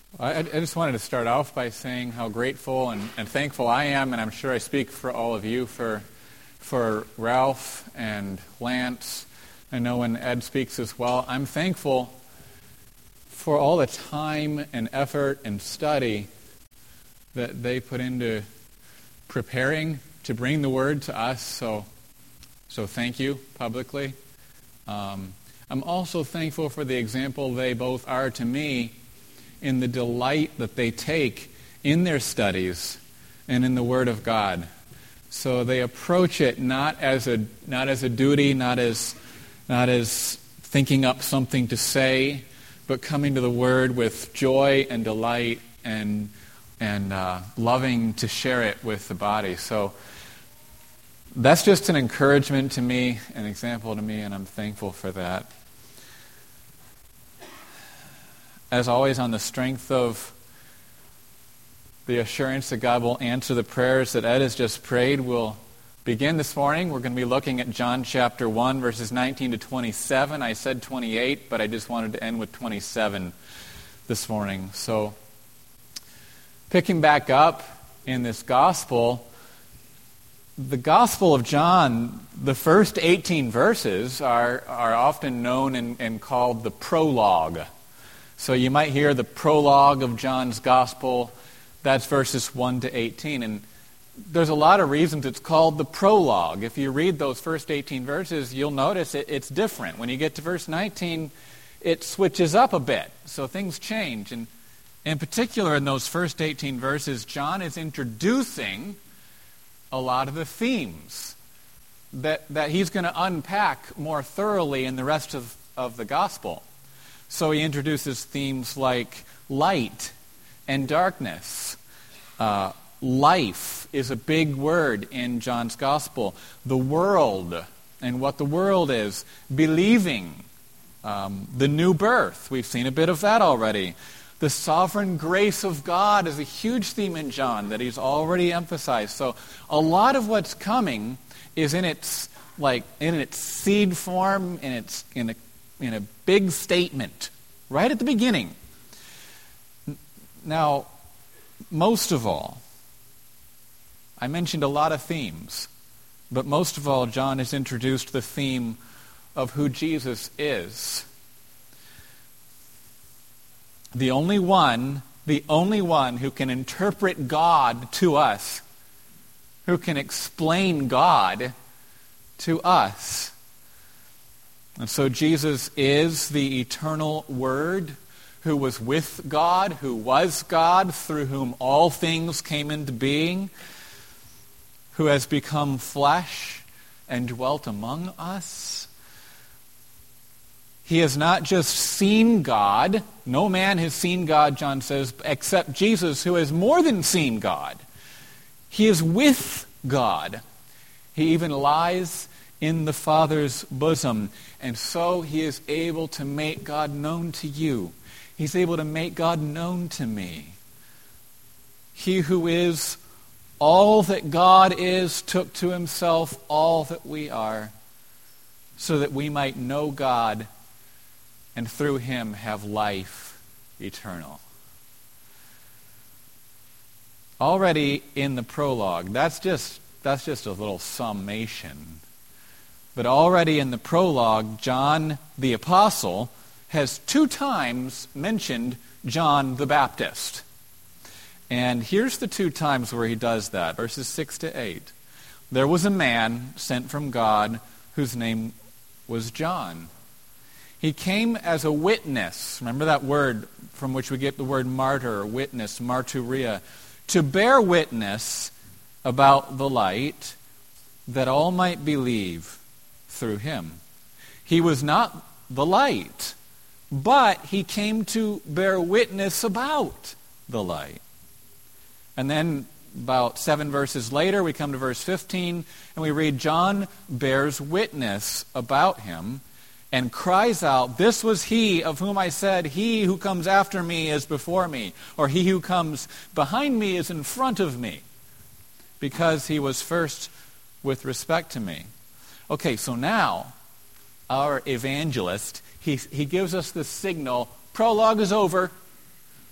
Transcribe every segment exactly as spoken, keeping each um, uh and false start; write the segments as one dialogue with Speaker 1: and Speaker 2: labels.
Speaker 1: I, I just wanted to start off by saying how grateful and, and thankful I am, and I'm sure I speak for all of you, for for Ralph and Lance. I know when Ed speaks as well. I'm thankful for all the time and effort and study that they put into preparing to bring the Word to us. So, so thank you publicly. Um, I'm also thankful for the example they both are to me in the delight that they take in their studies and in the Word of God. So they approach it not as a not as a duty, not as not as thinking up something to say, but coming to the Word with joy and delight and and uh, loving to share it with the body. So that's just an encouragement to me, an example to me, and I'm thankful for that. As always, on the strength of the assurance that God will answer the prayers that Ed has just prayed, we'll begin this morning. We're going to be looking at John chapter one, verses nineteen to twenty-seven. I said twenty-eight, but I just wanted to end with twenty-seven this morning. So, picking back up in this gospel, the Gospel of John, the first eighteen verses are, are often known and, and called the prologue. So you might hear the prologue of John's Gospel. That's verses one to eighteen. And there's a lot of reasons it's called the prologue. If you read those first eighteen verses, you'll notice it, it's different. When you get to verse nineteen, it switches up a bit. So things change. And in particular, in those first eighteen verses, John is introducing a lot of the themes that, that he's going to unpack more thoroughly in the rest of, of the Gospel. So he introduces themes like light and darkness. Uh, life is a big word in John's Gospel. The world and what the world is. Believing. Um, the new birth. We've seen a bit of that already. The sovereign grace of God is a huge theme in John that he's already emphasized. So a lot of what's coming is in its like in its seed form, in its in a in a big statement right at the beginning. Now, most of all, I mentioned a lot of themes, but most of all, John has introduced the theme of who Jesus is. The only one, the only one who can interpret God to us, who can explain God to us. And so Jesus is the eternal Word who was with God, who was God, through whom all things came into being, who has become flesh and dwelt among us. He has not just seen God. No man has seen God, John says, except Jesus, who has more than seen God. He is with God. He even lies in the Father's bosom. And so he is able to make God known to you. He's able to make God known to me. He who is all that God is took to himself all that we are, so that we might know God and through him have life eternal. Already in the prologue, that's just that's just a little summation. But already in the prologue, John the Apostle has two times mentioned John the Baptist. And here's the two times where he does that, verses six to eight. There was a man sent from God whose name was John. He came as a witness. Remember that word from which we get the word martyr, witness, martyria. To bear witness about the light, that all might believe through him. He was not the light, but he came to bear witness about the light. And then about seven verses later, we come to verse fifteen, and we read, John bears witness about him and cries out, "This was he of whom I said, he who comes after me is before me, or he who comes behind me is in front of me, because he was first with respect to me." Okay, so now our evangelist, he, he gives us the signal, prologue is over,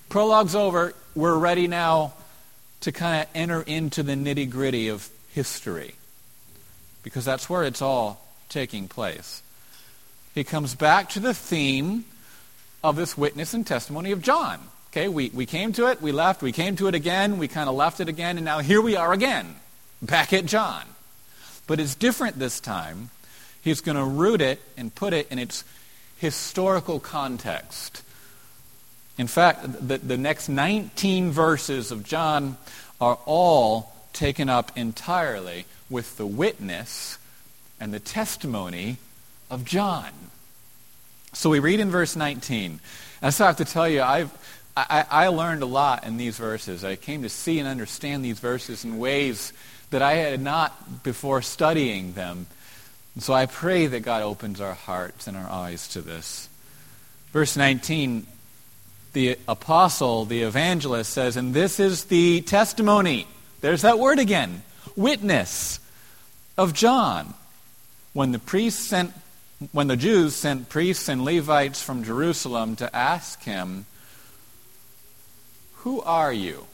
Speaker 1: Prologue's over. We're ready now to kind of enter into the nitty-gritty of history, because that's where it's all taking place. He comes back to the theme of this witness and testimony of John. Okay, we, we came to it, we left, we came to it again, we kind of left it again, and now here we are again, back at John. But it's different this time. He's going to root it and put it in its historical context. In fact, the, the next nineteen verses of John are all taken up entirely with the witness and the testimony of John. So we read in verse nineteen. And so I have to tell you, I've, I, I learned a lot in these verses. I came to see and understand these verses in ways that I had not before studying them. And so I pray that God opens our hearts and our eyes to this. Verse nineteen, the apostle, the evangelist says, and this is the testimony. There's that word again. Witness of John. When the priests sent, when the Jews sent priests and Levites from Jerusalem to ask him, who are you?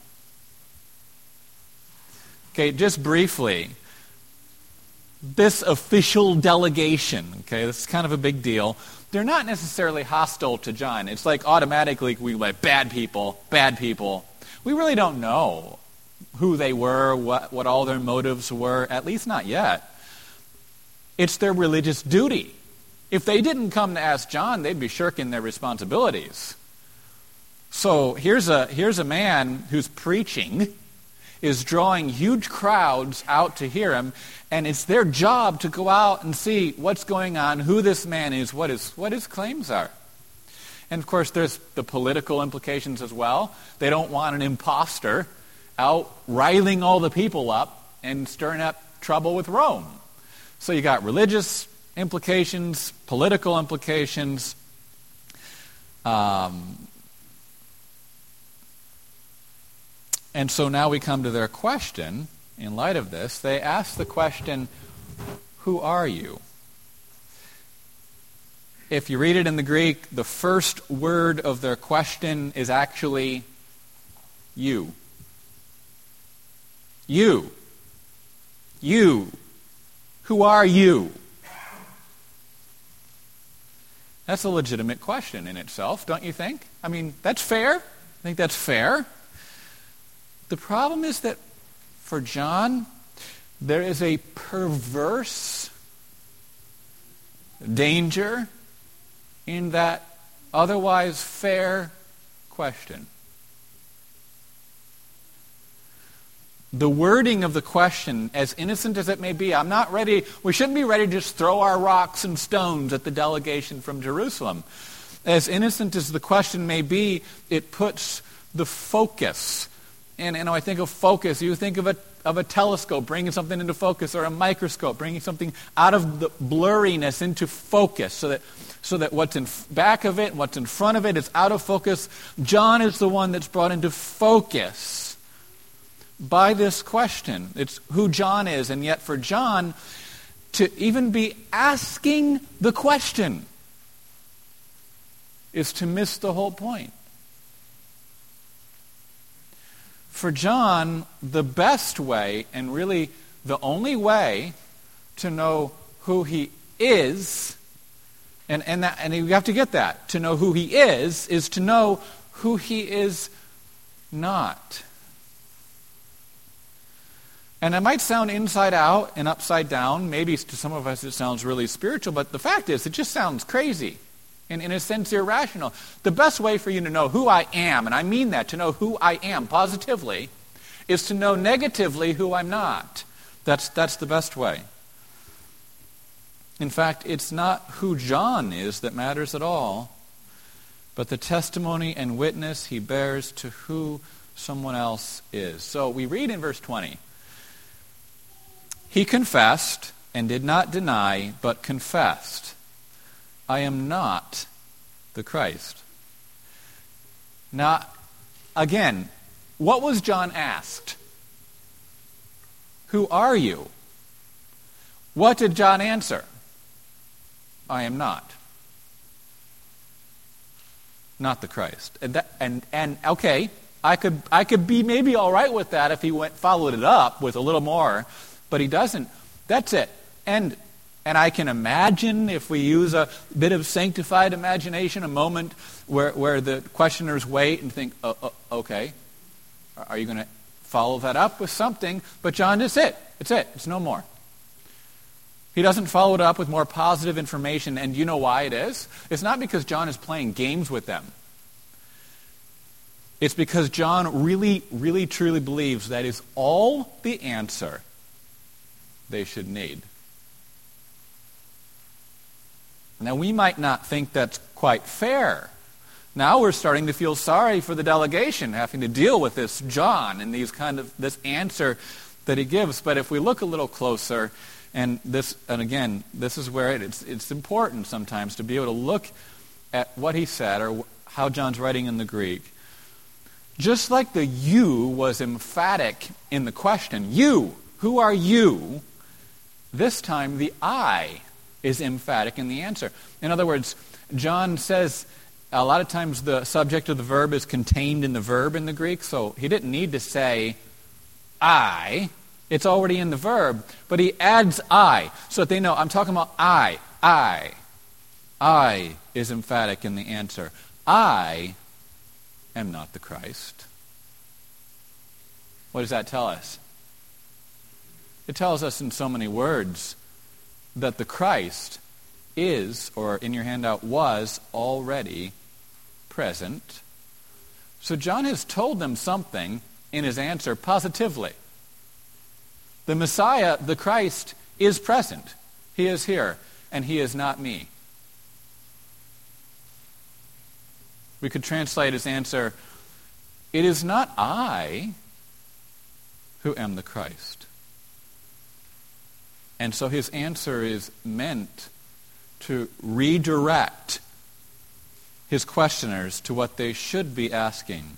Speaker 1: Okay, just briefly, this official delegation, okay, this is kind of a big deal. They're not necessarily hostile to John. It's like automatically we like bad people, bad people. We really don't know who they were, what, what all their motives were, at least not yet. It's their religious duty. If they didn't come to ask John, they'd be shirking their responsibilities. So here's a here's a man who's preaching, is drawing huge crowds out to hear him, and it's their job to go out and see what's going on, who this man is, what his, what his claims are. And of course, there's the political implications as well. They don't want an imposter out riling all the people up and stirring up trouble with Rome. So you got religious implications, political implications. Um, and so now we come to their question. In light of this, they ask the question, who are you? If you read it in the Greek, the first word of their question is actually you. You. You. Who are you? That's a legitimate question in itself, don't you think? I mean, that's fair. I think that's fair. The problem is that for John, there is a perverse danger in that otherwise fair question. The wording of the question, as innocent as it may be, I'm not ready, we shouldn't be ready to just throw our rocks and stones at the delegation from Jerusalem. As innocent as the question may be, it puts the focus. And, and I think of focus, you think of a, of a telescope bringing something into focus, or a microscope bringing something out of the blurriness into focus, so that so that what's in back of it, what's in front of it is out of focus. John is the one that's brought into focus by this question. It's who John is, and yet for John to even be asking the question is to miss the whole point. For John, the best way, and really the only way to know who he is, and, and, that, and you have to get that, to know who he is, is to know who he is not. And it might sound inside out and upside down. Maybe to some of us it sounds really spiritual, but the fact is it just sounds crazy. And in a sense, irrational. The best way for you to know who I am, and I mean that, to know who I am positively, is to know negatively who I'm not. That's, that's the best way. In fact, it's not who John is that matters at all, but the testimony and witness he bears to who someone else is. So we read in verse twenty, he confessed and did not deny, but confessed, I am not the Christ. Now, again, what was John asked? Who are you? What did John answer? I am not. not the Christ. And, that, and, and okay, I could, I could be maybe all right with that if he went followed it up with a little more, but he doesn't. That's it. And And I can imagine, if we use a bit of sanctified imagination, a moment where, where the questioners wait and think, oh, oh, okay, are you going to follow that up with something? But John, that's it. It's it. It's no more. He doesn't follow it up with more positive information, and you know why it is? It's not because John is playing games with them. It's because John really, really, truly believes that is all the answer they should need. Now, we might not think that's quite fair. Now we're starting to feel sorry for the delegation having to deal with this John and these kind of this answer that he gives. But if we look a little closer, and this, and again, this is where it, it's it's important sometimes to be able to look at what he said or how John's writing in the Greek. Just like the you was emphatic in the question, you, who are you? This time the I is emphatic in the answer. In other words, John says a lot of times the subject of the verb is contained in the verb in the Greek, so he didn't need to say I. It's already in the verb, but he adds I, so that they know I'm talking about I, I. I is emphatic in the answer. I am not the Christ. What does that tell us? It tells us in so many words that the Christ is, or in your handout, was already present. So John has told them something in his answer positively. The Messiah, the Christ, is present. He is here, and he is not me. We could translate his answer, it is not I who am the Christ. And so his answer is meant to redirect his questioners to what they should be asking.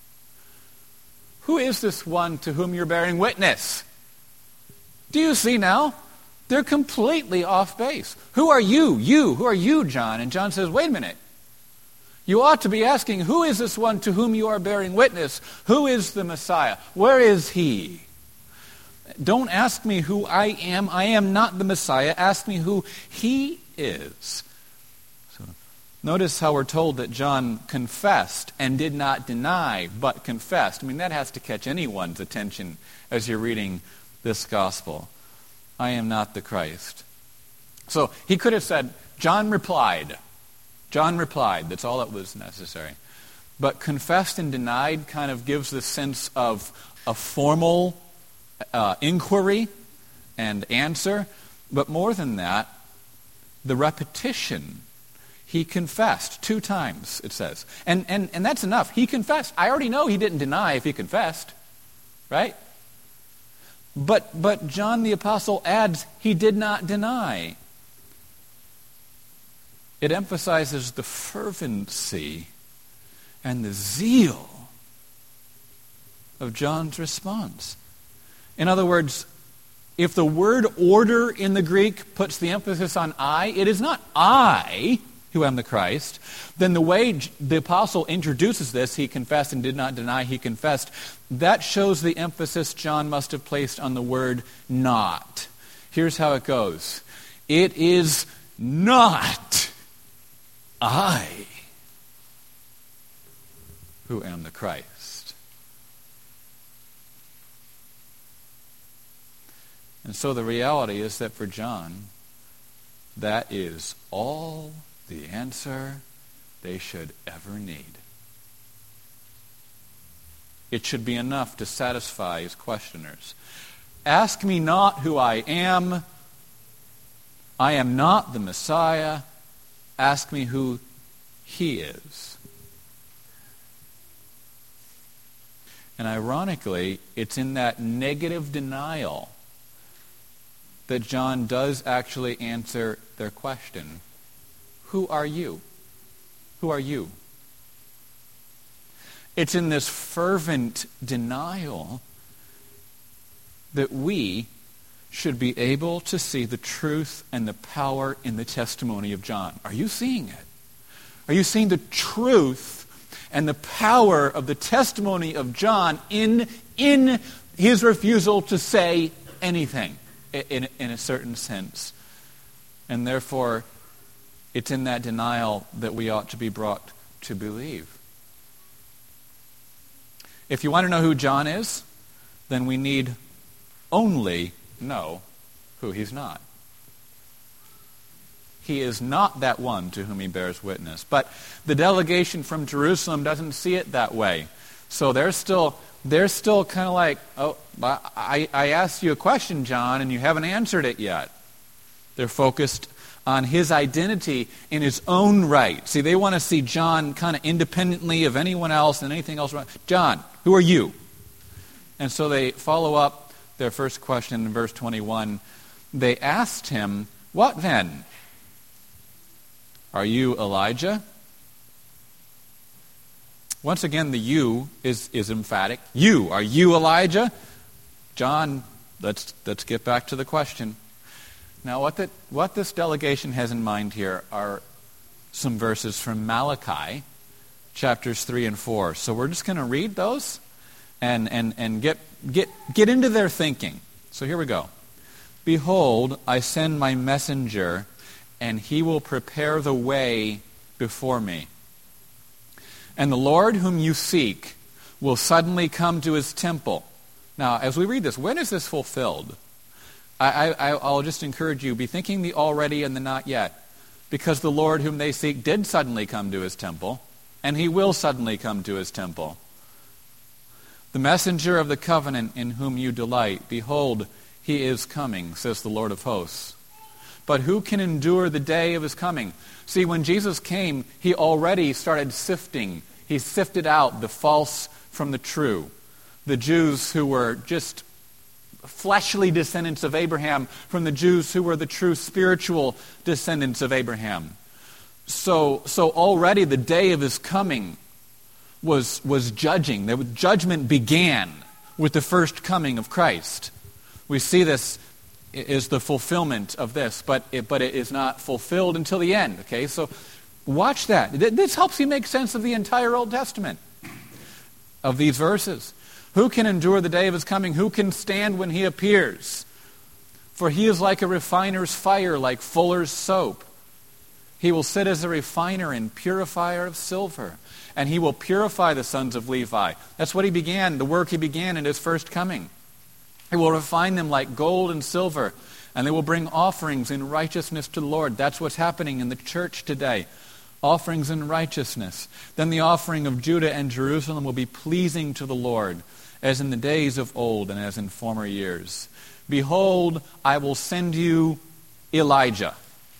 Speaker 1: Who is this one to whom you're bearing witness? Do you see now? They're completely off base. Who are you? You. Who are you, John? And John says, wait a minute. You ought to be asking, who is this one to whom you are bearing witness? Who is the Messiah? Where is he? Don't ask me who I am. I am not the Messiah. Ask me who he is. So, notice how we're told that John confessed and did not deny, but confessed. I mean, that has to catch anyone's attention as you're reading this gospel. I am not the Christ. So he could have said, John replied. John replied. That's all that was necessary. But confessed and denied kind of gives this sense of a formal uh, inquiry and answer. But more than that, the repetition. He confessed two times, it says. And, and, and that's enough. He confessed. I already know he didn't deny if he confessed. Right? But, but John the Apostle adds, he did not deny. It emphasizes the fervency and the zeal of John's response. In other words, if the word order in the Greek puts the emphasis on I, it is not I who am the Christ. Then the way the apostle introduces this, he confessed and did not deny, he confessed, that shows the emphasis John must have placed on the word not. Here's how it goes. It is not I who am the Christ. And so the reality is that for John, that is all the answer they should ever need. It should be enough to satisfy his questioners. Ask me not who I am. I am not the Messiah. Ask me who he is. And ironically, it's in that negative denial that John does actually answer their question. Who are you? Who are you? It's in this fervent denial that we should be able to see the truth and the power in the testimony of John. Are you seeing it? Are you seeing the truth and the power of the testimony of John in, in his refusal to say anything in, in a certain sense? And therefore, it's in that denial that we ought to be brought to believe. If you want to know who John is, then we need only know who he's not. He is not that one to whom he bears witness. But the delegation from Jerusalem doesn't see it that way. So they're still they're still kind of like, oh, I, I asked you a question, John, and you haven't answered it yet. They're focused on his identity in his own right. See, they want to see John kind of independently of anyone else and anything else. John, who are you? And so they follow up their first question in verse twenty-one. They asked him, what then? Are you Elijah? Once again, the you is, is emphatic. You, are you Elijah? John, let's, let's get back to the question. Now, what, the, what this delegation has in mind here are some verses from Malachi, chapters three and four. So we're just going to read those and, and, and get, get, get into their thinking. So here we go. Behold, I send my messenger, and he will prepare the way before me. And the Lord whom you seek will suddenly come to his temple. Now, as we read this, when is this fulfilled? I, I, I'll just encourage you, be thinking the already and the not yet. Because the Lord whom they seek did suddenly come to his temple, and he will suddenly come to his temple. The messenger of the covenant in whom you delight, behold, he is coming, says the Lord of hosts. But who can endure the day of his coming? See, when Jesus came, he already started sifting. He sifted out the false from the true. The Jews who were just fleshly descendants of Abraham from the Jews who were the true spiritual descendants of Abraham. So, so already the day of his coming was, was judging. The judgment began with the first coming of Christ. We see this is the fulfillment of this, but it, but it is not fulfilled until the end. Okay, so watch that. This helps you make sense of the entire Old Testament, of these verses. Who can endure the day of his coming? Who can stand when he appears? For he is like a refiner's fire, like fuller's soap. He will sit as a refiner and purifier of silver, and he will purify the sons of Levi. That's what he began, the work he began in his first coming. He will refine them like gold and silver, and they will bring offerings in righteousness to the Lord. That's what's happening in the church today. Offerings in righteousness. Then the offering of Judah and Jerusalem will be pleasing to the Lord, as in the days of old and as in former years. Behold, I will send you Elijah,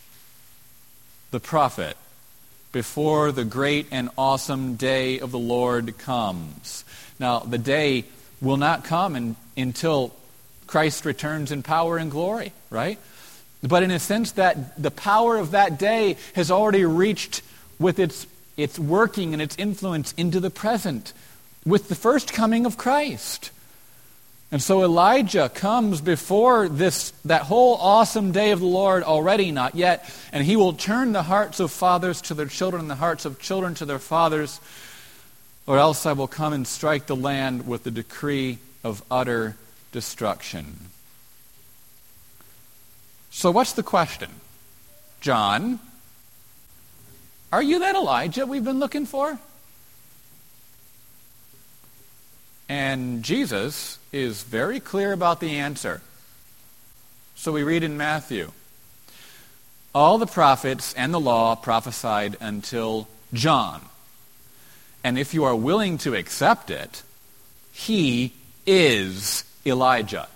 Speaker 1: the prophet, before the great and awesome day of the Lord comes. Now, the day will not come in, until Christ returns in power and glory, right? But in a sense that the power of that day has already reached with its, its working and its influence into the present with the first coming of Christ. And so Elijah comes before this that whole awesome day of the Lord, already not yet, and he will turn the hearts of fathers to their children and the hearts of children to their fathers, or else I will come and strike the land with the decree of utter destruction. So what's the question? John, are you that Elijah we've been looking for? And Jesus is very clear about the answer. So we read in Matthew, all the prophets and the law prophesied until John. And if you are willing to accept it, he is Elijah,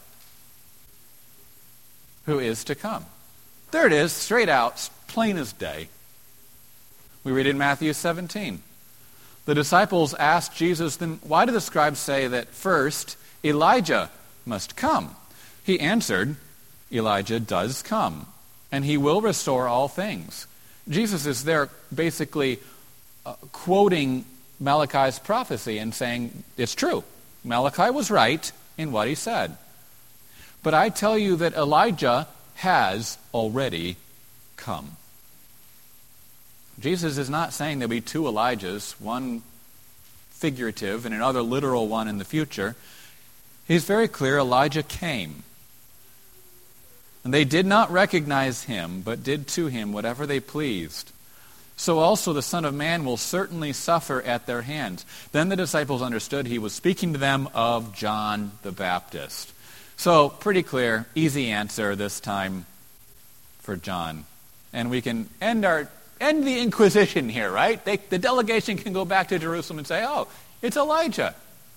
Speaker 1: who is to come. There it is, straight out, plain as day. We read in Matthew seventeen. The disciples asked Jesus, then why do the scribes say that first Elijah must come? He answered, Elijah does come, and he will restore all things. Jesus is there basically uh, quoting Malachi's prophecy and saying, it's true. Malachi was right in what he said. But I tell you that Elijah has already come. Jesus is not saying there'll be two Elijahs, one figurative and another literal one in the future. He's very clear Elijah came. And they did not recognize him, but did to him whatever they pleased. So also the Son of Man will certainly suffer at their hands. Then the disciples understood he was speaking to them of John the Baptist. So, pretty clear, easy answer this time for John. And we can end our end the Inquisition here, right? They, the delegation can go back to Jerusalem and say, oh, it's Elijah.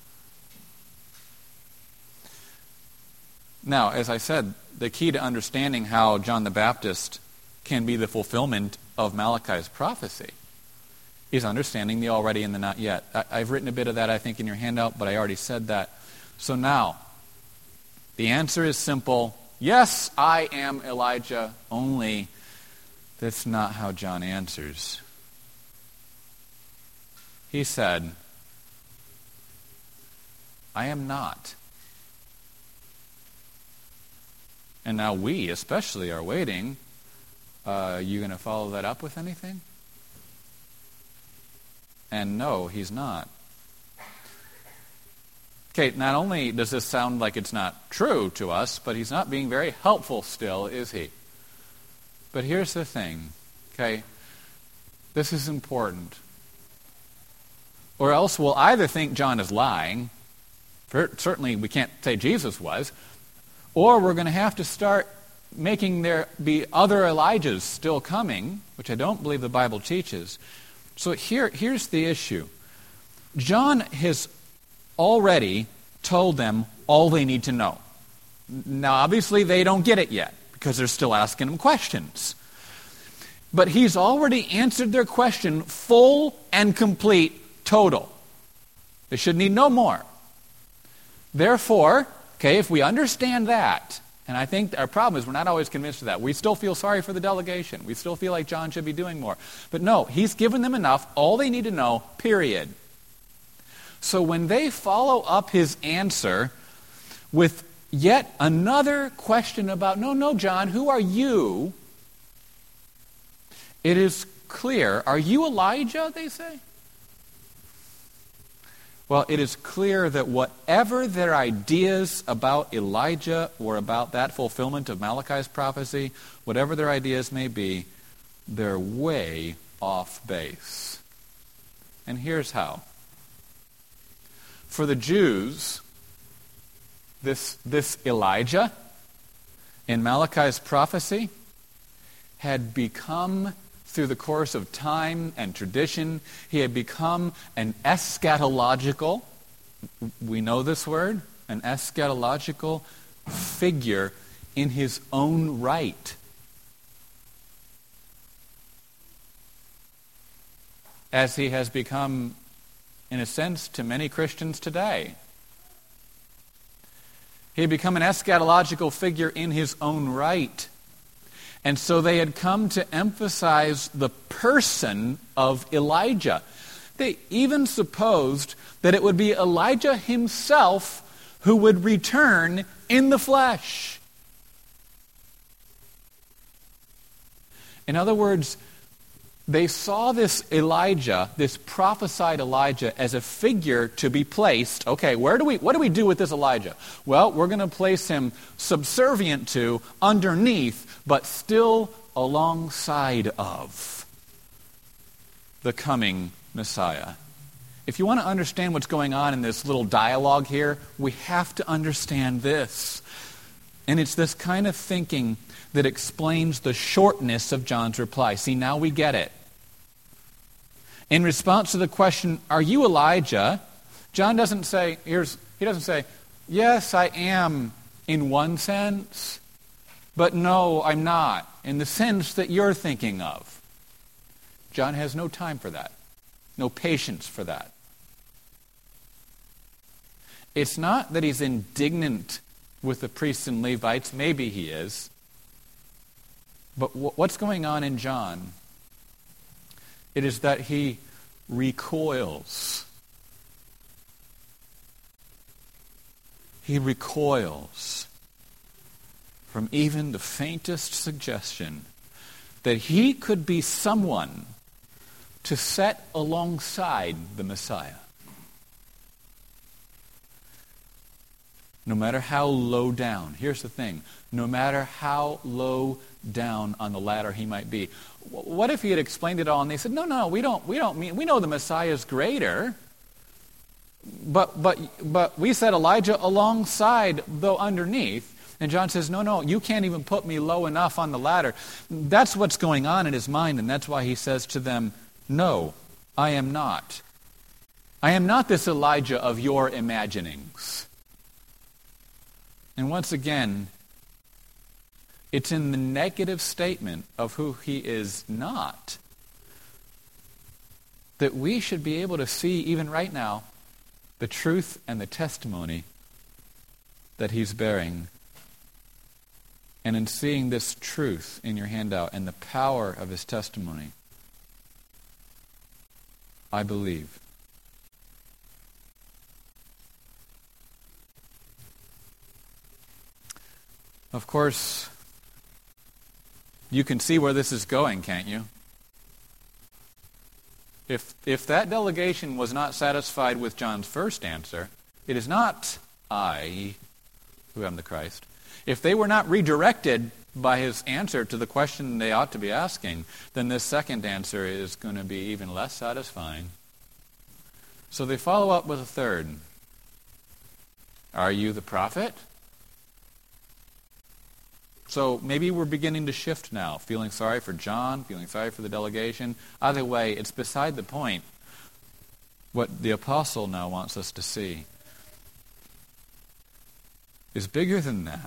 Speaker 1: Now, as I said, the key to understanding how John the Baptist can be the fulfillment of Malachi's prophecy is understanding the already and the not yet. I, I've written a bit of that, I think, in your handout, but I already said that. So now, the answer is simple. Yes, I am Elijah, only that's not how John answers. He said, I am not. And now we especially are waiting. Uh, you going to follow that up with anything? And no, he's not. Okay, not only does this sound like it's not true to us, but he's not being very helpful still, is he? But here's the thing, okay? This is important. Or else we'll either think John is lying, for certainly we can't say Jesus was, or we're going to have to start making there be other Elijahs still coming, which I don't believe the Bible teaches. So here, here's the issue. John has already told them all they need to know. Now, obviously, they don't get it yet because they're still asking him questions. But he's already answered their question full and complete, total. They should need no more. Therefore, okay, if we understand that, and I think our problem is we're not always convinced of that. We still feel sorry for the delegation. We still feel like John should be doing more. But no, he's given them enough, all they need to know, period. So when they follow up his answer with yet another question about, no, no, John, who are you? It is clear. Are you Elijah, they say? Well, it is clear that whatever their ideas about Elijah or about that fulfillment of Malachi's prophecy, whatever their ideas may be, they're way off base. And here's how. For the Jews, this, this Elijah in Malachi's prophecy had become, through the course of time and tradition, he had become an eschatological, we know this word, an eschatological figure in his own right. As he has become, in a sense, to many Christians today. He had become an eschatological figure in his own right. And so they had come to emphasize the person of Elijah. They even supposed that it would be Elijah himself who would return in the flesh. In other words, they saw this Elijah, this prophesied Elijah, as a figure to be placed. Okay, where do we, what do we do with this Elijah? Well, we're going to place him subservient to, underneath, but still alongside of the coming Messiah. If you want to understand what's going on in this little dialogue here, we have to understand this. And it's this kind of thinking that explains the shortness of John's reply. See, now we get it. In response to the question, are you Elijah? John doesn't say, here's, he doesn't say, yes, I am in one sense, but no, I'm not, in the sense that you're thinking of. John has no time for that, no patience for that. It's not that he's indignant with the priests and Levites. Maybe he is. But what's going on in John? It is that he recoils. He recoils from even the faintest suggestion that he could be someone to set alongside the Messiah. No matter how low down, here's the thing, no matter how low down on the ladder he might be. What if he had explained it all and they said, no, no, we don't, we don't mean, we know the Messiah is greater, but, but, but we set Elijah alongside, though underneath. And John says, no, no, you can't even put me low enough on the ladder. That's what's going on in his mind, and that's why he says to them, no, I am not. I am not this Elijah of your imaginings. And once again, it's in the negative statement of who he is not that we should be able to see, even right now, the truth and the testimony that he's bearing. And in seeing this truth in your handout and the power of his testimony, I believe. Of course, you can see where this is going, can't you? If, if that delegation was not satisfied with John's first answer, it is not I who am the Christ. If they were not redirected by his answer to the question they ought to be asking, then this second answer is going to be even less satisfying. So they follow up with a third. Are you the prophet? So maybe we're beginning to shift now, feeling sorry for John, feeling sorry for the delegation. Either way, it's beside the point. What the apostle now wants us to see is bigger than that.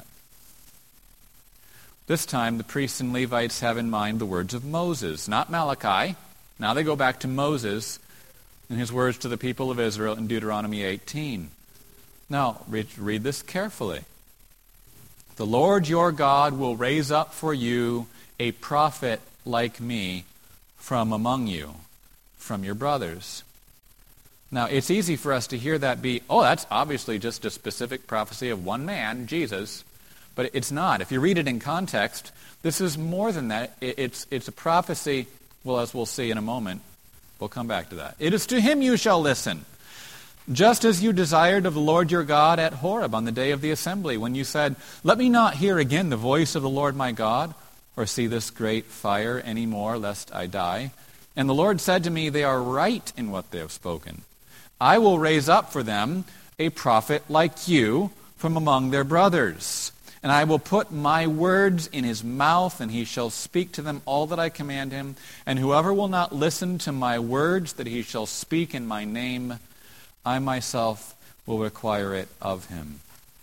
Speaker 1: This time, the priests and Levites have in mind the words of Moses, not Malachi. Now they go back to Moses and his words to the people of Israel in Deuteronomy eighteen. Now, read, read this carefully. The Lord your God will raise up for you a prophet like me from among you, from your brothers. Now, it's easy for us to hear that be, oh, that's obviously just a specific prophecy of one man, Jesus. But it's not. If you read it in context, this is more than that. It's, it's a prophecy, well, as we'll see in a moment. We'll come back to that. It is to him you shall listen, just as you desired of the Lord your God at Horeb on the day of the assembly, when you said, let me not hear again the voice of the Lord my God, or see this great fire any more, lest I die. And the Lord said to me, they are right in what they have spoken. I will raise up for them a prophet like you from among their brothers. And I will put my words in his mouth, and he shall speak to them all that I command him. And whoever will not listen to my words that he shall speak in my name, I myself will require it of him.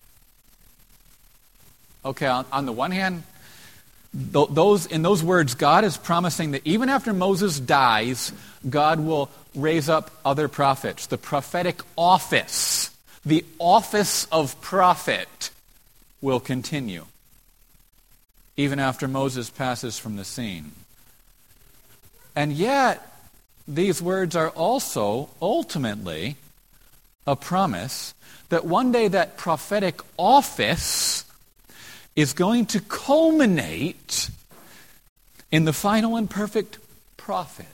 Speaker 1: Okay, on, on the one hand, th- those in those words, God is promising that even after Moses dies, God will raise up other prophets. The prophetic office, the office of prophet, will continue even after Moses passes from the scene. And yet, these words are also ultimately a promise that one day that prophetic office is going to culminate in the final and perfect prophet,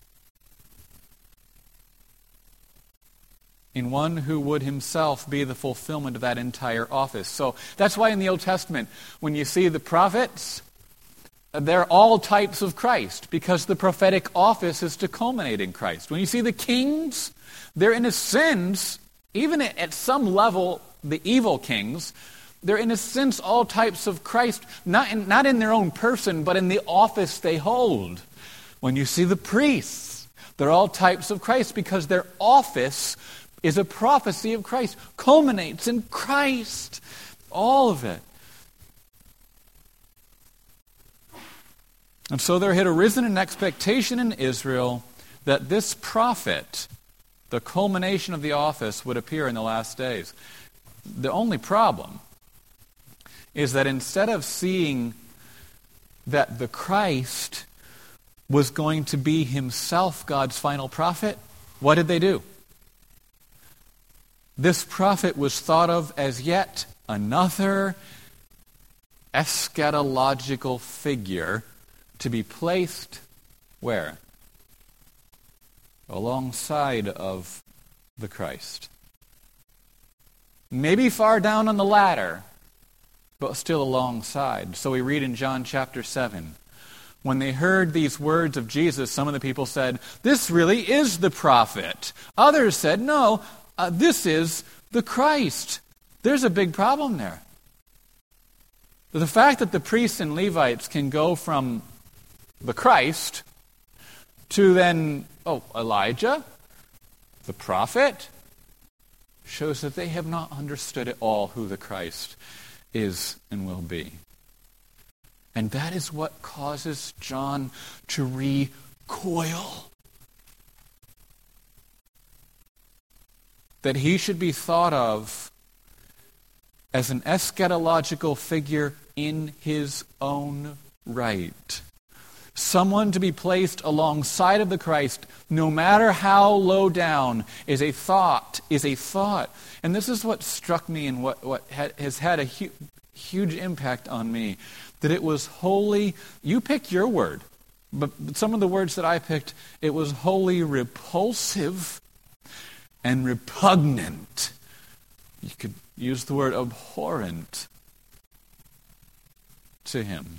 Speaker 1: in one who would himself be the fulfillment of that entire office. So that's why in the Old Testament, when you see the prophets, they're all types of Christ, because the prophetic office is to culminate in Christ. When you see the kings, they're in a sense, even at some level, the evil kings, they're in a sense all types of Christ, not in, not in their own person, but in the office they hold. When you see the priests, they're all types of Christ because their office is a prophecy of Christ, culminates in Christ, all of it. And so there had arisen an expectation in Israel that this prophet, the culmination of the office, would appear in the last days. The only problem is that instead of seeing that the Christ was going to be himself God's final prophet, what did they do? This prophet was thought of as yet another eschatological figure to be placed where? alongside of the Christ. Maybe far down on the ladder, but still alongside. So we read in John chapter seven, when they heard these words of Jesus, some of the people said, "This really is the prophet." Others said, "No, uh, this is the Christ." There's a big problem there. The fact that the priests and Levites can go from the Christ to then, oh, Elijah, the prophet, shows that they have not understood at all who the Christ is and will be. And that is what causes John to recoil. That he should be thought of as an eschatological figure in his own right. Someone to be placed alongside of the Christ, no matter how low down, is a thought, is a thought. And this is what struck me and what, what ha- has had a hu- huge impact on me. That it was wholly, you pick your word, but some of the words that I picked, it was wholly repulsive and repugnant. You could use the word abhorrent to him.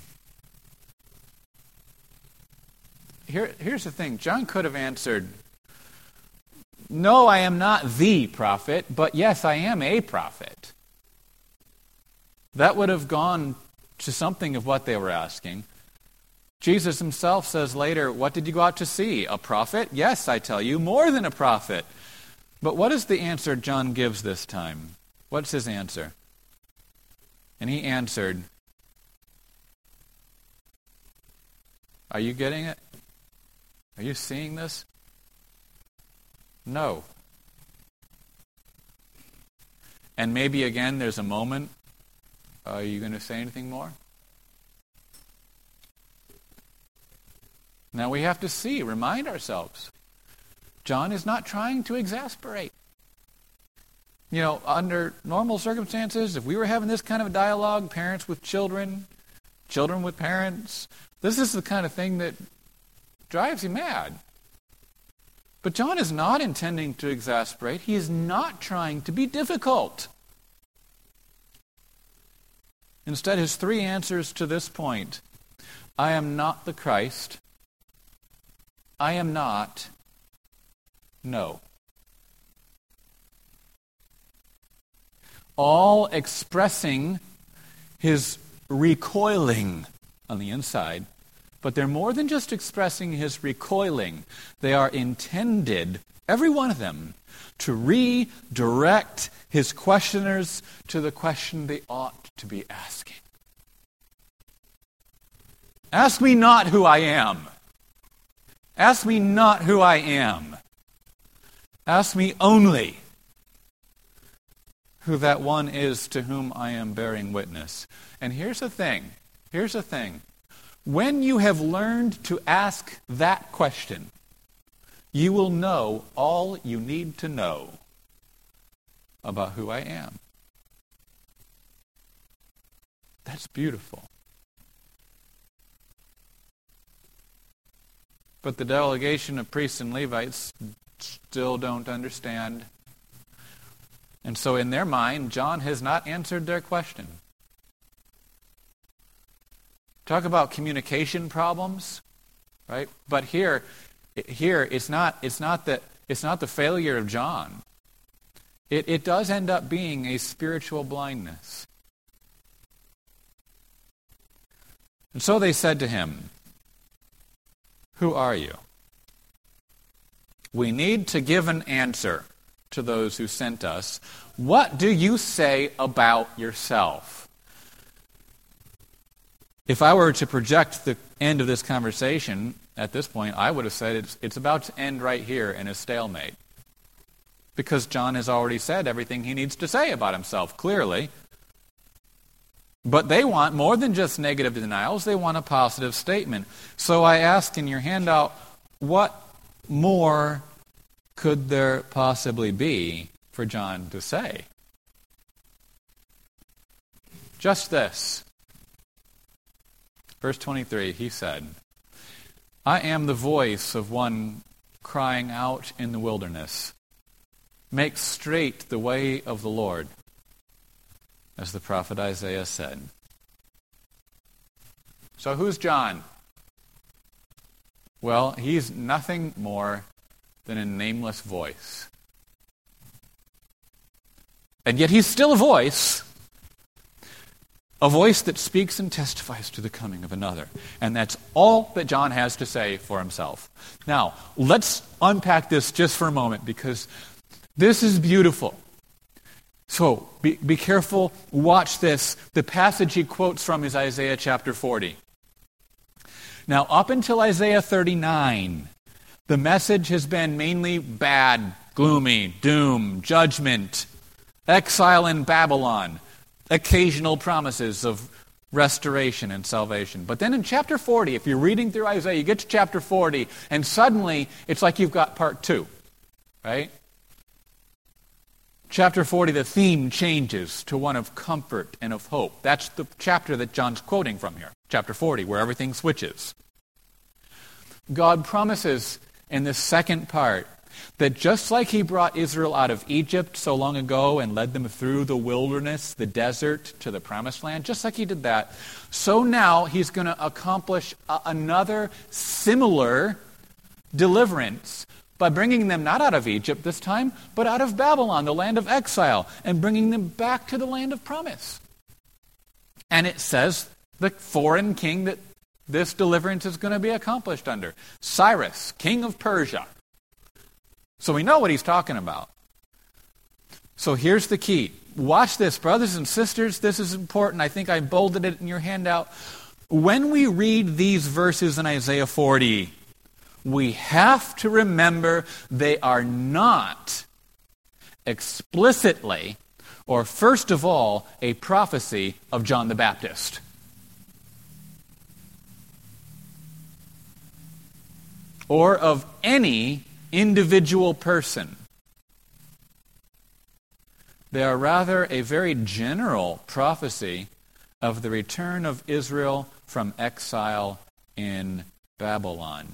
Speaker 1: Here, here's the thing. John could have answered, "No, I am not the prophet, but yes, I am a prophet." That would have gone to something of what they were asking. Jesus himself says later, "What did you go out to see? A prophet? Yes, I tell you, more than a prophet." But what is the answer John gives this time? What's his answer? And he answered, are you getting it? Are you seeing this? No. And maybe again there's a moment. Are you going to say anything more? Now we have to see, remind ourselves. John is not trying to exasperate. You know, under normal circumstances, if we were having this kind of a dialogue, parents with children, children with parents, this is the kind of thing that drives you mad. But John is not intending to exasperate. He is not trying to be difficult. Instead, his three answers to this point: I am not the Christ. I am not. No. All expressing his recoiling on the inside. But they're more than just expressing his recoiling. They are intended, every one of them, to redirect his questioners to the question they ought to be asking. Ask me not who I am. Ask me not who I am. Ask me only who that one is to whom I am bearing witness. And here's the thing. Here's the thing. When you have learned to ask that question, you will know all you need to know about who I am. That's beautiful. But the delegation of priests and Levites still don't understand. And so in their mind, John has not answered their question. Talk about communication problems, right? But here, here it's not. It's not that. It's not the failure of John. It, it does end up being a spiritual blindness. And so they said to him, "Who are you? We need to give an answer to those who sent us. What do you say about yourself?" If I were to project the end of this conversation at this point, I would have said it's, it's about to end right here in a stalemate. Because John has already said everything he needs to say about himself, clearly. But they want more than just negative denials, they want a positive statement. So I ask in your handout, what more could there possibly be for John to say? Just this. Verse twenty-three, he said, "I am the voice of one crying out in the wilderness, make straight the way of the Lord, as the prophet Isaiah said. So who's John? Well, he's nothing more than a nameless voice. And yet he's still a voice, a voice that speaks and testifies to the coming of another. And that's all that John has to say for himself. Now, let's unpack this just for a moment, because this is beautiful. So, be, be careful, watch this. The passage he quotes from is Isaiah chapter forty. Now, up until Isaiah thirty-nine, the message has been mainly bad, gloomy, doom, judgment, exile in Babylon, occasional promises of restoration and salvation. But then in chapter forty, if you're reading through Isaiah, you get to chapter forty, and suddenly it's like you've got part two, right? Chapter forty, the theme changes to one of comfort and of hope. That's the chapter that John's quoting from here, chapter forty, where everything switches. God promises in this second part that just like he brought Israel out of Egypt so long ago and led them through the wilderness, the desert, to the promised land, just like he did that, so now he's going to accomplish a- another similar deliverance by bringing them not out of Egypt this time, but out of Babylon, the land of exile, and bringing them back to the land of promise. And it says the foreign king that this deliverance is going to be accomplished under, Cyrus, king of Persia. So we know what he's talking about. So here's the key. Watch this, brothers and sisters. This is important. I think I bolded it in your handout. When we read these verses in Isaiah forty, we have to remember they are not explicitly, or first of all, a prophecy of John the Baptist. Or of any individual person. They are rather a very general prophecy of the return of Israel from exile in Babylon.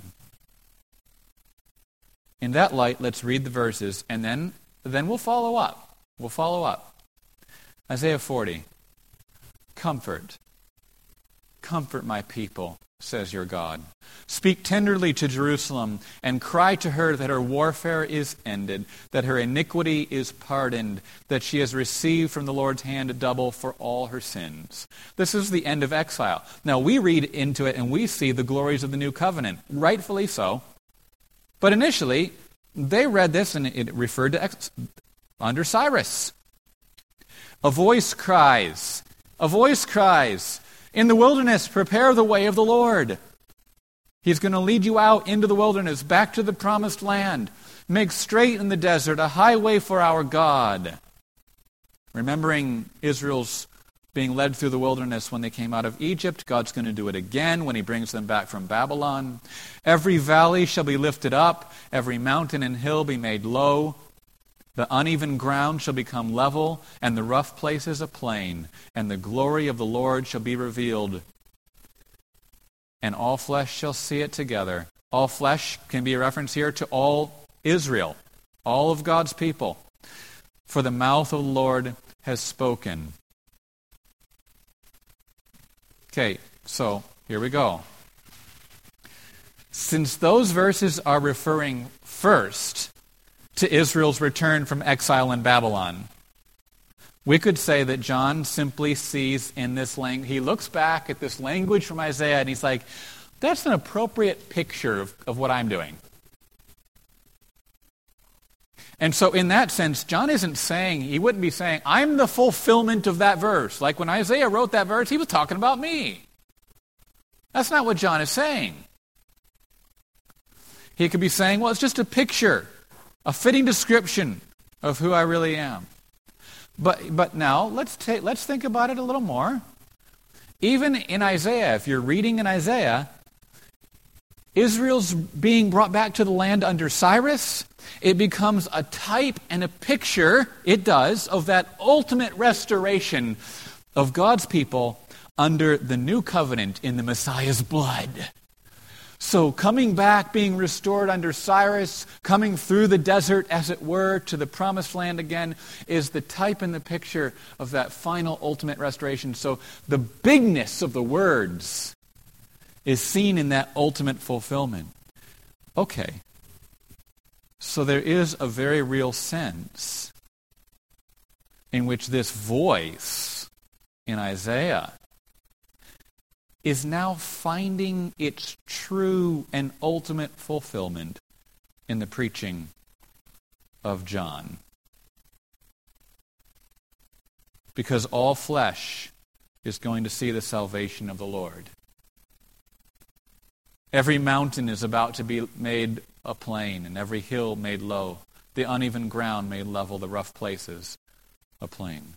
Speaker 1: In that light, let's read the verses, and then, then we'll follow up. We'll follow up. Isaiah forty. Comfort. Comfort my people, says your God. Speak tenderly to Jerusalem and cry to her that her warfare is ended, that her iniquity is pardoned, that she has received from the Lord's hand a double for all her sins. This is the end of exile. Now we read into it and we see the glories of the new covenant, rightfully so. But initially, they read this and it referred to ex- under Cyrus. A voice cries, a voice cries, in the wilderness, prepare the way of the Lord. He's going to lead you out into the wilderness, back to the promised land. Make straight in the desert a highway for our God. Remembering Israel's being led through the wilderness when they came out of Egypt, God's going to do it again when he brings them back from Babylon. Every valley shall be lifted up, every mountain and hill be made low. The uneven ground shall become level, and the rough places a plain, and the glory of the Lord shall be revealed. And all flesh shall see it together. All flesh can be a reference here to all Israel, all of God's people. For the mouth of the Lord has spoken. Okay, so here we go. Since those verses are referring first to Israel's return from exile in Babylon, we could say that John simply sees in this language, he looks back at this language from Isaiah and he's like, that's an appropriate picture of, of what I'm doing. And so in that sense, John isn't saying, he wouldn't be saying, I'm the fulfillment of that verse. Like when Isaiah wrote that verse, he was talking about me. That's not what John is saying. He could be saying, well, it's just a picture, a fitting description of who I really am. But but now let's take let's think about it a little more. Even in Isaiah, if you're reading in Isaiah, Israel's being brought back to the land under Cyrus. It becomes a type and a picture, it does, of that ultimate restoration of God's people under the new covenant in the Messiah's blood. So coming back, being restored under Cyrus, coming through the desert, as it were, to the promised land again, is the type and the picture of that final ultimate restoration. So the bigness of the words is seen in that ultimate fulfillment. Okay. So there is a very real sense in which this voice in Isaiah is now finding its true and ultimate fulfillment in the preaching of John. Because all flesh is going to see the salvation of the Lord. Every mountain is about to be made a plain, and every hill made low, the uneven ground made level, the rough places a plain.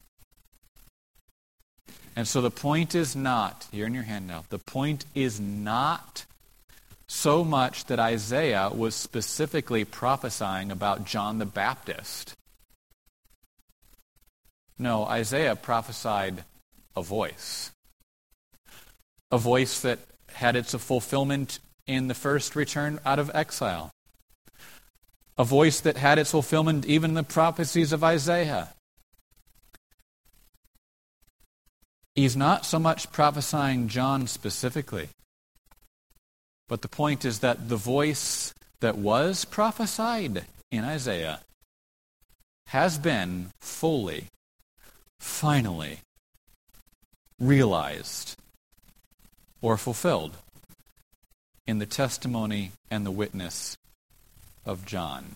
Speaker 1: And so the point is not, here in your handout, the point is not so much that Isaiah was specifically prophesying about John the Baptist. No, Isaiah prophesied a voice. A voice that had its fulfillment in the first return out of exile. A voice that had its fulfillment even in the prophecies of Isaiah. He's not so much prophesying John specifically, but the point is that the voice that was prophesied in Isaiah has been fully, finally realized or fulfilled in the testimony and the witness of John.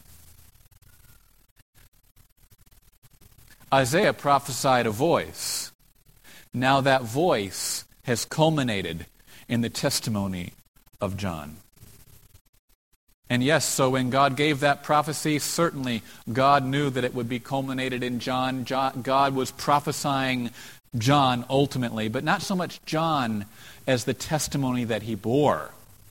Speaker 1: Isaiah prophesied a voice. Now that voice has culminated in the testimony of John. And yes, so when God gave that prophecy, certainly God knew that it would be culminated in John. God was prophesying John ultimately, but not so much John as the testimony that he bore.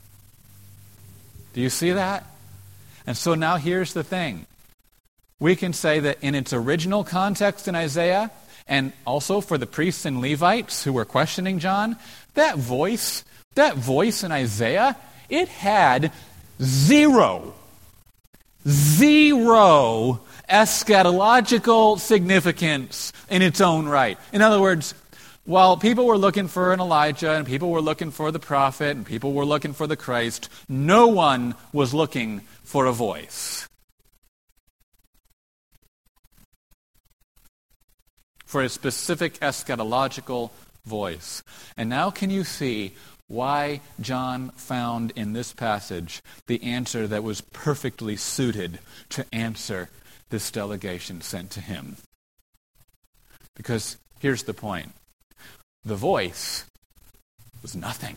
Speaker 1: Do you see that? And so now here's the thing. We can say that in its original context in Isaiah, and also for the priests and Levites who were questioning John, that voice, that voice in Isaiah, it had zero, zero eschatological significance in its own right. In other words, while people were looking for an Elijah, and people were looking for the prophet, and people were looking for the Christ, no one was looking for a voice. For a specific eschatological voice. And now can you see why John found in this passage the answer that was perfectly suited to answer this delegation sent to him? Because here's the point. The voice was nothing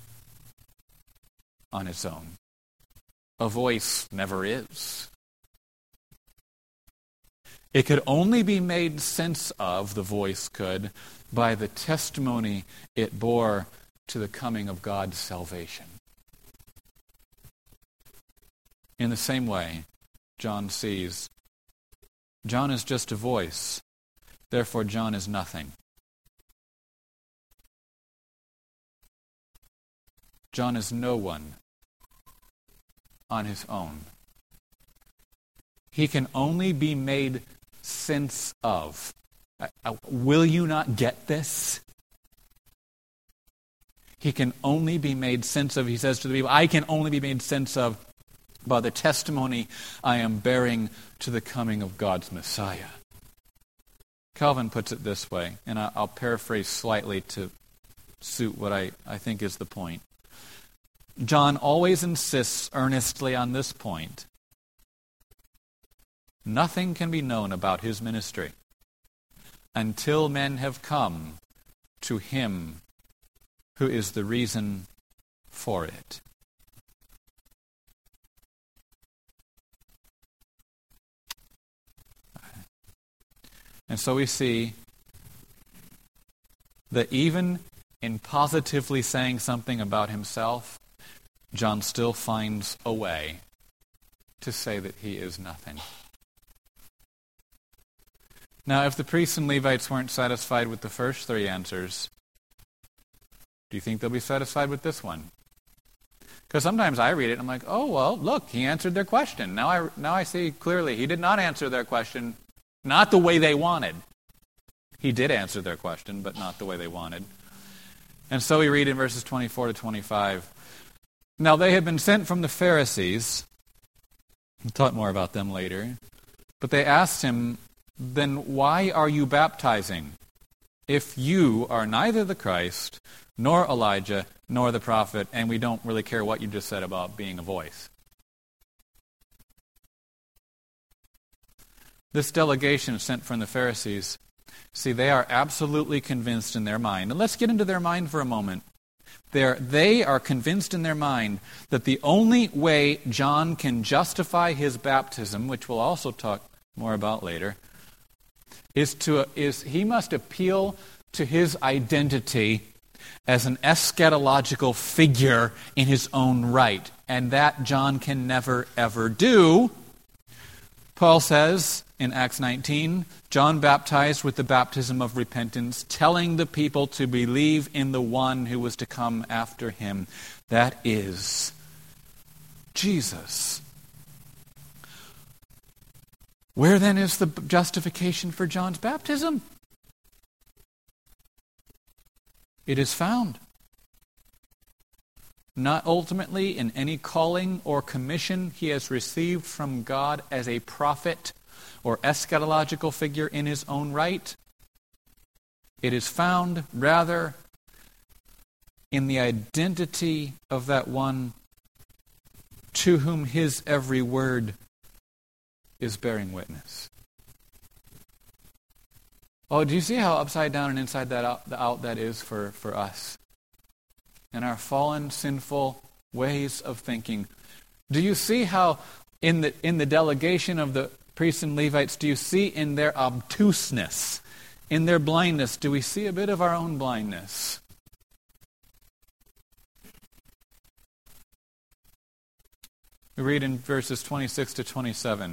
Speaker 1: on its own. A voice never is. It could only be made sense of, the voice could, by the testimony it bore to the coming of God's salvation. In the same way, John sees, John is just a voice, therefore John is nothing. John is no one on his own. He can only be made sense of. Uh, will you not get this? He can only be made sense of, he says to the people, I can only be made sense of by the testimony I am bearing to the coming of God's Messiah. Calvin puts it this way, and I'll paraphrase slightly to suit what I, I think is the point. John always insists earnestly on this point. Nothing can be known about his ministry until men have come to him who is the reason for it. And so we see that even in positively saying something about himself, John still finds a way to say that he is nothing. Now, if the priests and Levites weren't satisfied with the first three answers, do you think they'll be satisfied with this one? Because sometimes I read it and I'm like, oh, well, look, he answered their question. Now I, now I see clearly he did not answer their question, not the way they wanted. He did answer their question, but not the way they wanted. And so we read in verses twenty-four to twenty-five, now they had been sent from the Pharisees. We'll talk more about them later. But they asked him, then why are you baptizing, if you are neither the Christ, nor Elijah, nor the prophet, and we don't really care what you just said about being a voice? This delegation sent from the Pharisees, see, they are absolutely convinced in their mind. And let's get into their mind for a moment. They're, they are convinced in their mind that the only way John can justify his baptism, which we'll also talk more about later, is to is he must appeal to his identity as an eschatological figure in his own right. And that John can never, ever do. Paul says in Acts nineteen, John baptized with the baptism of repentance, telling the people to believe in the one who was to come after him. That is Jesus. Where then is the justification for John's baptism? It is found not ultimately in any calling or commission he has received from God as a prophet or eschatological figure in his own right. It is found rather in the identity of that one to whom his every word is bearing witness. Oh, do you see how upside down and inside that out, out that is for, for us? And our fallen, sinful ways of thinking. Do you see how in the in the delegation of the priests and Levites, do you see in their obtuseness, in their blindness, do we see a bit of our own blindness? We read in verses twenty-six to twenty-seven.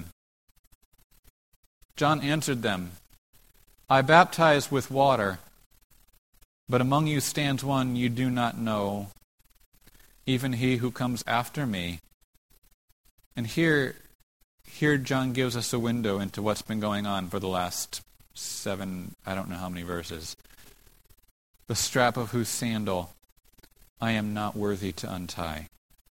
Speaker 1: John answered them, I baptize with water, but among you stands one you do not know, even he who comes after me. And here, here John gives us a window into what's been going on for the last seven, I don't know how many verses. The strap of whose sandal I am not worthy to untie.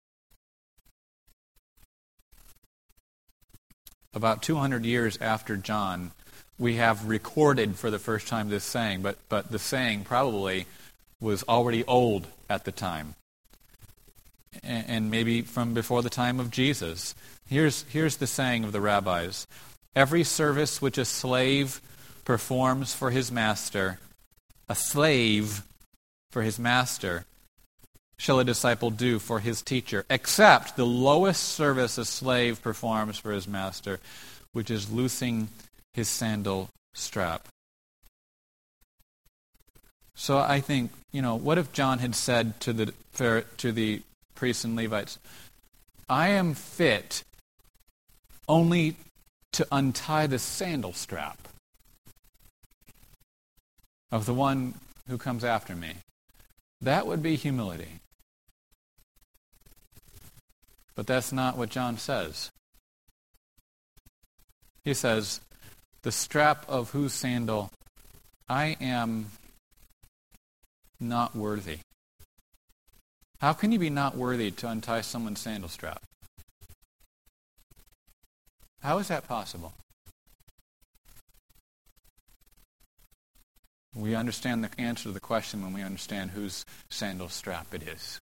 Speaker 1: About two hundred years after John, we have recorded for the first time this saying, but, but the saying probably was already old at the time. And, and maybe from before the time of Jesus. Here's, here's the saying of the rabbis. Every service which a slave performs for his master, a slave for his master, shall a disciple do for his teacher, except the lowest service a slave performs for his master, which is loosing his sandal strap. So I think, you know, what if John had said to the to the priests and Levites, I am fit only to untie the sandal strap of the one who comes after me. That would be humility. But that's not what John says. He says, the strap of whose sandal I am not worthy. How can you be not worthy to untie someone's sandal strap? How is that possible? We understand the answer to the question when we understand whose sandal strap it is.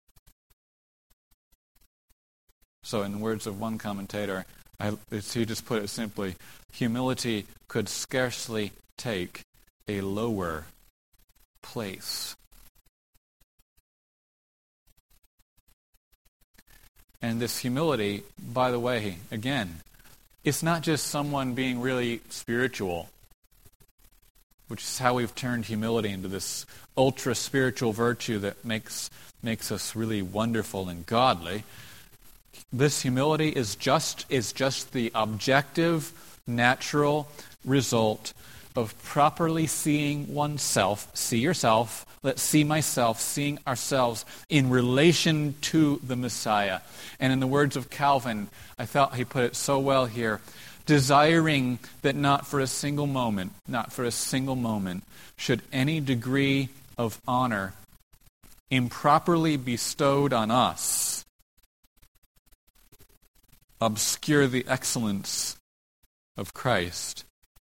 Speaker 1: So in the words of one commentator, I, he just put it simply, humility could scarcely take a lower place. And this humility, by the way, again, it's not just someone being really spiritual, which is how we've turned humility into this ultra-spiritual virtue that makes makes us really wonderful and godly. This humility is just is just the objective, natural result of properly seeing oneself, see yourself, let's see myself, seeing ourselves in relation to the Messiah. And in the words of Calvin, I thought he put it so well here, desiring that not for a single moment, not for a single moment, should any degree of honor improperly bestowed on us obscure the excellence of Christ.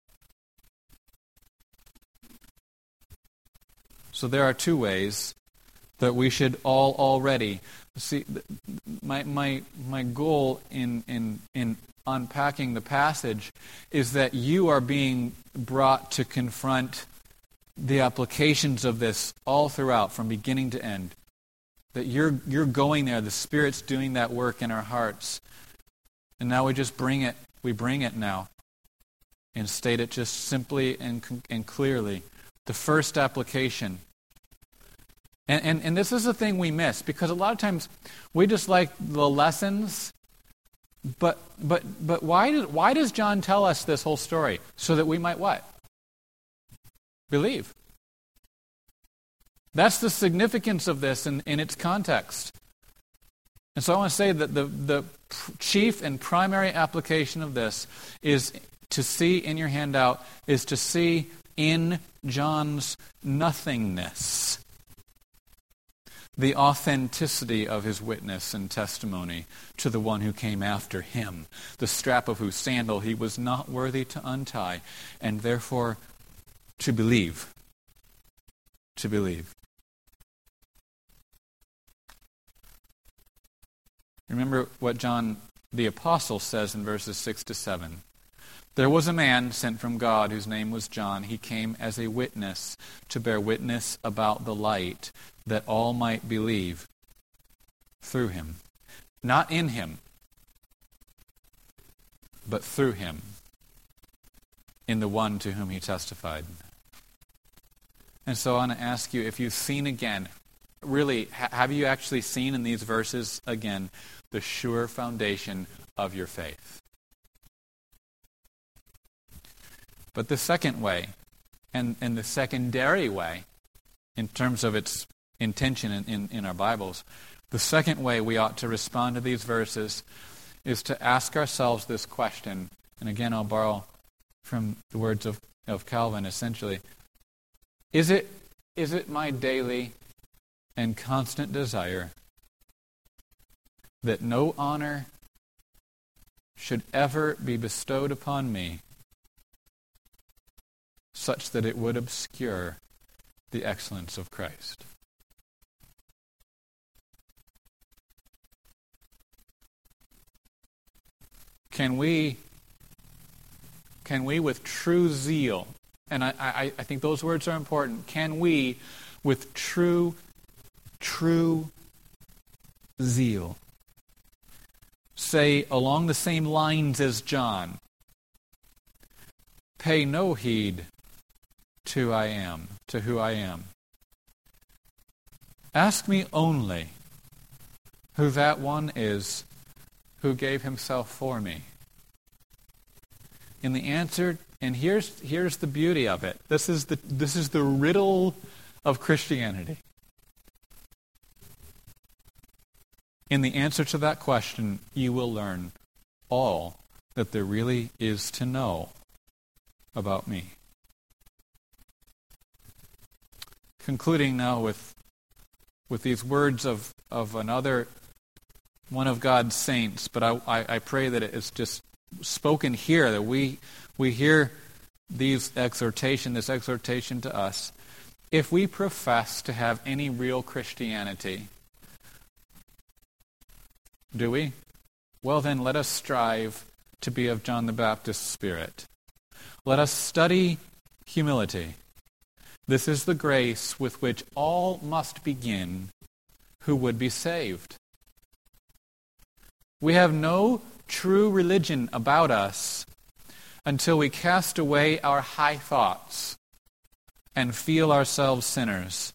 Speaker 1: So there are two ways that we should all already see. My my my goal in in in unpacking the passage is that you are being brought to confront the applications of this all throughout, from beginning to end. That you're you're going there. The Spirit's doing that work in our hearts, and now we just bring it. We bring it now, and state it just simply and and clearly. The first application. And, and and this is the thing we miss, because a lot of times we just like the lessons, but but but why does why does John tell us this whole story? So that we might what? Believe. That's the significance of this in, in its context. And so I want to say that the, the chief and primary application of this is to see in your handout, is to see in John's nothingness the authenticity of his witness and testimony to the one who came after him, the strap of whose sandal he was not worthy to untie, and therefore to believe. To believe. Remember what John the Apostle says in verses six to seven. There was a man sent from God whose name was John. He came as a witness to bear witness about the light, that all might believe through him. Not in him, but through him, in the one to whom he testified. And so I want to ask you, if you've seen again, really, ha- have you actually seen in these verses again the sure foundation of your faith? But the second way, and, and the secondary way, in terms of its intention in, in, in our Bibles, the second way we ought to respond to these verses is to ask ourselves this question, and again I'll borrow from the words of, of Calvin essentially. Is it is it my daily and constant desire that no honor should ever be bestowed upon me such that it would obscure the excellence of Christ? Can we, can we with true zeal, and I, I, I think those words are important, can we with true, true zeal say along the same lines as John, pay no heed to I am, to who I am. Ask me only who that one is who gave himself for me. And the answer, and here's here's the beauty of it. This is the this is the riddle of Christianity. In the answer to that question, you will learn all that there really is to know about me. Concluding now with with these words of, of another one of God's saints, but I, I, I pray that it is just spoken here, that we we hear these exhortation, this exhortation to us. If we profess to have any real Christianity, do we? Well then, let us strive to be of John the Baptist's spirit. Let us study humility. This is the grace with which all must begin who would be saved. We have no true religion about us until we cast away our high thoughts and feel ourselves sinners.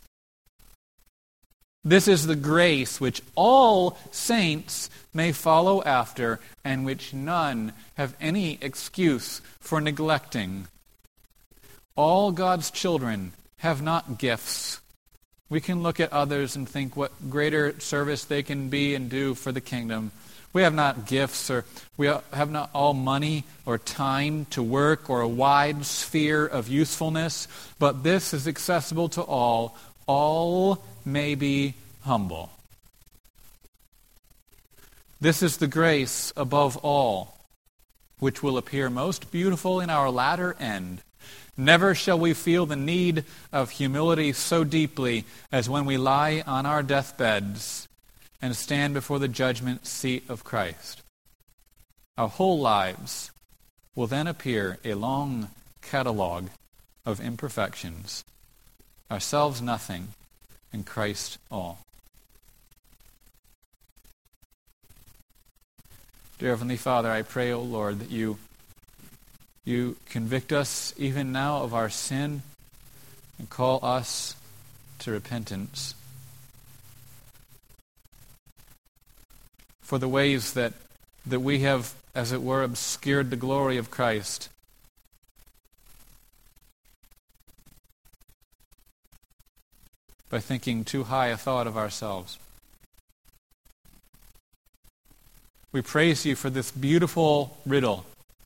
Speaker 1: This is the grace which all saints may follow after, and which none have any excuse for neglecting. All God's children have not gifts. We can look at others and think what greater service they can be and do for the kingdom. We have not gifts, or we have not all money or time to work or a wide sphere of usefulness, but this is accessible to all. All may be humble. This is the grace above all, which will appear most beautiful in our latter end. Never shall we feel the need of humility so deeply as when we lie on our deathbeds and stand before the judgment seat of Christ. Our whole lives will then appear a long catalogue of imperfections, ourselves nothing, and Christ all. Dear Heavenly Father, I pray, O Lord, that you You convict us even now of our sin and call us to repentance. For the ways that, that we have, as it were, obscured the glory of Christ. By thinking too high a thought of ourselves. We praise you for this beautiful riddle,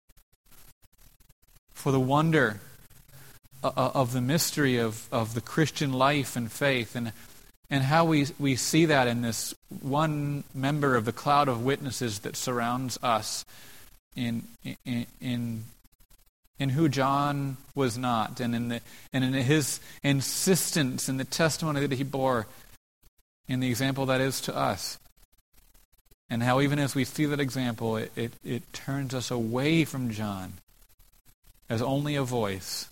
Speaker 1: for the wonder of the mystery of, of the Christian life and faith, and and how we, we see that in this one member of the cloud of witnesses that surrounds us in in in, in who John was not, and in the and in his insistence in the testimony that he bore, in the example that is to us. And how even as we see that example, it, it, it turns us away from John as only a voice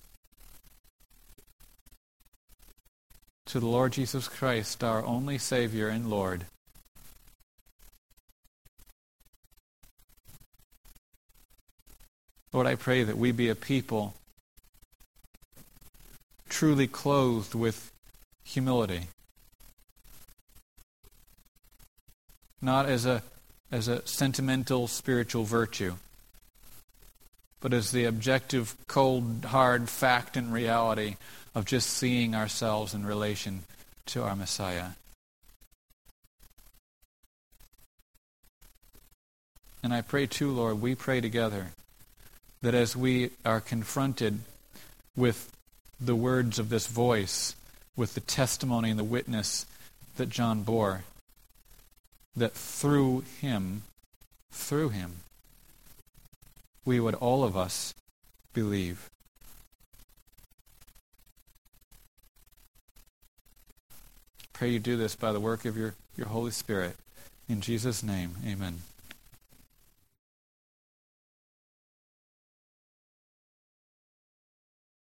Speaker 1: to the Lord Jesus Christ, our only Savior and Lord. Lord, I pray that we be a people truly clothed with humility. Not as a as a sentimental spiritual virtue, but as the objective, cold, hard fact and reality of just seeing ourselves in relation to our Messiah. And I pray too, Lord, we pray together that as we are confronted with the words of this voice, with the testimony and the witness that John bore, that through him, through him, we would all of us believe. Pray you do this by the work of your, your Holy Spirit. In Jesus' name, amen.